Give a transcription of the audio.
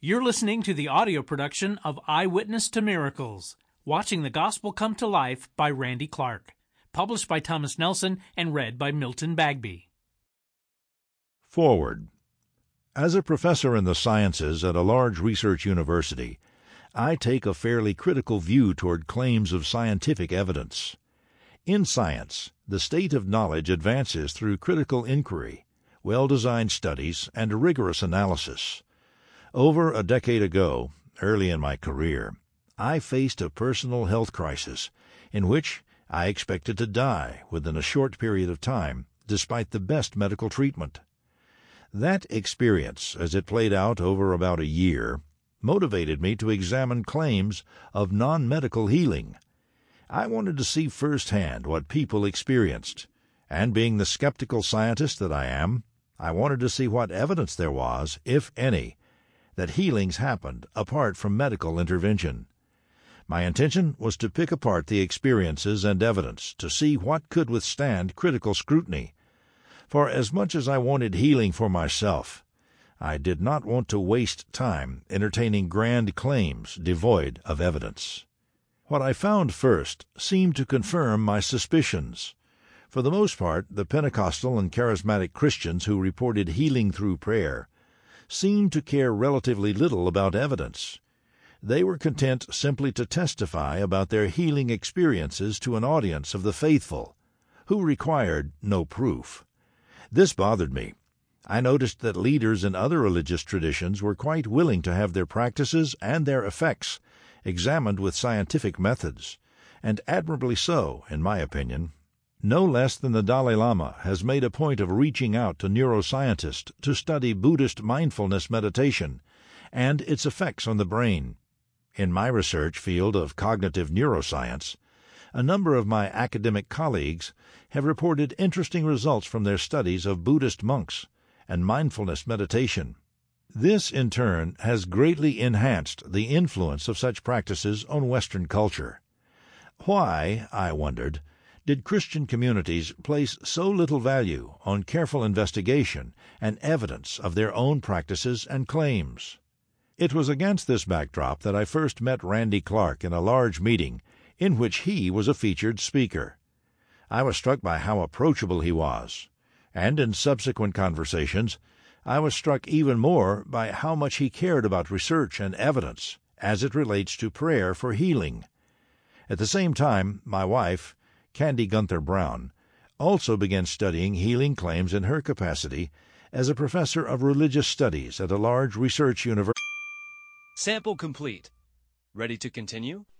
You're listening to the audio production of Eyewitness to Miracles, Watching the Gospel Come to Life by Randy Clark, published by Thomas Nelson and read by Milton Bagby. Forward. As a professor in the sciences at a large research university, I take a fairly critical view toward claims of scientific evidence. In science, the state of knowledge advances through critical inquiry, well-designed studies, and rigorous analysis. Over a decade ago, early in my career, I faced a personal health crisis in which I expected to die within a short period of time, despite the best medical treatment. That experience, as it played out over about a year, motivated me to examine claims of non-medical healing. I wanted to see firsthand what people experienced, and being the skeptical scientist that I am, I wanted to see what evidence there was, if any, that healings happened apart from medical intervention. My intention was to pick apart the experiences and evidence to see what could withstand critical scrutiny. For as much as I wanted healing for myself, I did not want to waste time entertaining grand claims devoid of evidence. What I found first seemed to confirm my suspicions. For the most part, the Pentecostal and charismatic Christians who reported healing through prayer seemed to care relatively little about evidence. They were content simply to testify about their healing experiences to an audience of the faithful, who required no proof. This bothered me. I noticed that leaders in other religious traditions were quite willing to have their practices and their effects examined with scientific methods, and admirably so, in my opinion. No less than the Dalai Lama has made a point of reaching out to neuroscientists to study Buddhist mindfulness meditation and its effects on the brain. In my research field of cognitive neuroscience, a number of my academic colleagues have reported interesting results from their studies of Buddhist monks and mindfulness meditation. This, in turn, has greatly enhanced the influence of such practices on Western culture. Why, I wondered, did Christian communities place so little value on careful investigation and evidence of their own practices and claims? It was against this backdrop that I first met Randy Clark in a large meeting in which he was a featured speaker. I was struck by how approachable he was, and in subsequent conversations I was struck even more by how much he cared about research and evidence as it relates to prayer for healing. At the same time, my wife, Candy Gunther Brown, also began studying healing claims in her capacity as a professor of religious studies at a large research university. Sample complete. Ready to continue?